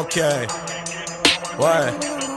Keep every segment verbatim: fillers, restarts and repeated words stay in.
اوکی وای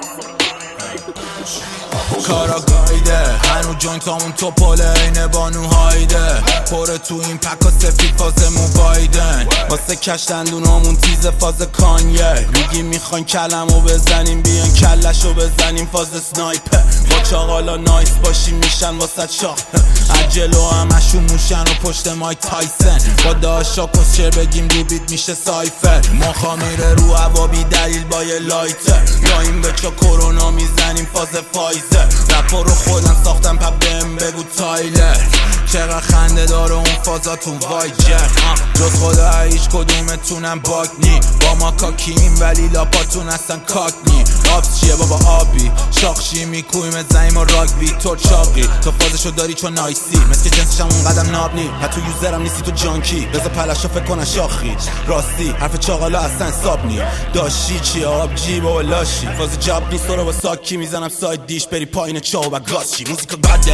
کاراگایده هنو جوینتامون تو پله اینه بانو هایده پره تو این پکا سفید فاز موبایدن واسه کش دندونامون تیز فاز کانیه میگی میخواین کلمو بزنیم بیان کلشو بزنیم فاز سنایپر با چاقالا نایس باشیم میشن واسه شاخ عجلو همشون موشن و پشت مایک تایسن با داشا کسچر بگیم رو بیت میشه سایفر ماخا میره رو هوا بی دلیل با یه لایتر لایم به چا کرونا میزنیم فاز فایزر رپا رو خودم ساختم پا بهم بگو تایلر چقدر خنده داره اون فازاتون وای جر جز خدا هیچ کدومتونم باک نی با ما کاکیم ولی لاپاتون اصلا کاک نی آبس چیه بابا آبی شاخشی میکویم زنیم و راگبی تو چاقی تو فازشو داری چون نایسی مثل که جنسشم اون قدم ناب نی نه تو یوزرم نیستی تو جانکی بذار پلشو فکر کنن شاخی راستی حرف چاقالا اصلا حساب نی داشتی چیه آب جی بابا لاشی فاز جاب نیست رو با ساکی میزنم ساید دیش بری پایین چاو و گاز چی موزیکا گاده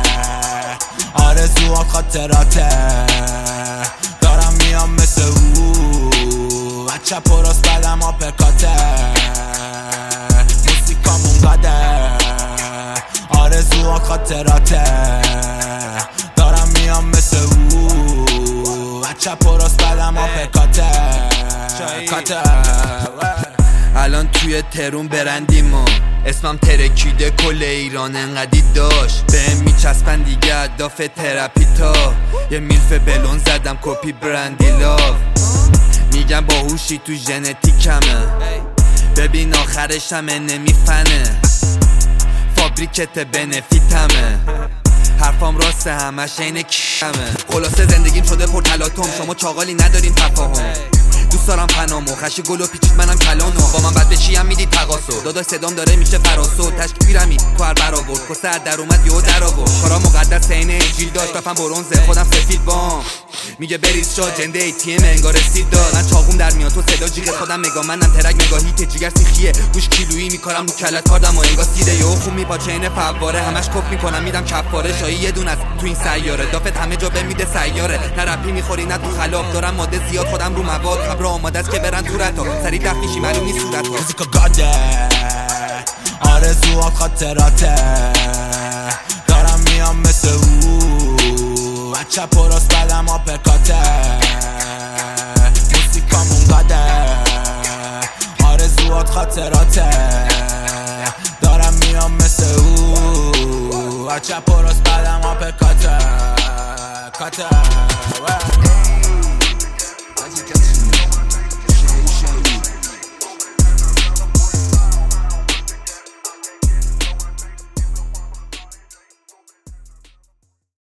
آرزوها خاطراته دارم میام مثل او و چپ و راست بدم آپرکاته موسیقامون گاده آرزوها خاطراته دارم میام مثل او و چپ و راست بدم آپرکاته کاته الان توی ترون برندیم و اسمم ترکیده کل ایران انقدی داشت بهم میچسبن دیگه اهداف ترپی تا یه میلف بلون زدم کپی برندی لاو میگم باهوشی تو ژنتیکمه ببین آخرش همه نمیفنه فابریکت بنفیتمه حرفام راسته همش اینه کمه خلاصه زندگیم شده پر تلاطم شما چاقالی ندارین تفاهم دوست دارم پنامو خشی گلو پیچید منم کلانو با من بد بشیم میدی تقاسو داداش صدام داره میشه فراسو تشکیرمی تو هر برآورد کسه در اومد یهو در آورد کارا مقدس عین انجیل داشت بفهم برنزه خودم سفید بام میگه بریز شا جنده ای تی ام انگار سید داد من چاقوم در میاد تو صدا جیغ خودم نگاه منم ترک نگاهی ته جیگر سیخیه گوش کیلویی میکارم رو کلت کاردم و انگار سیده یهو خون میپاچه این فواره همش کف میکنم میدم کفاره شایی یه دونه از تو این سیاره دافت همه جا بمیده سیاره نه رپی میخوری نه تو خلاف دارم ماده زیاد خودم رو مواد خبر آماده است که برن تو رتا سری دف میشی معلوم نیست صورت ها موزیکا گاده آرزوها خاطراته دارم میام مثل او و چپ و راست بدم آپرکاته موسیقامون گاده آرزوهات خاطراته دارم میام مثل او و چپ و راست بدم آپرکاته کاته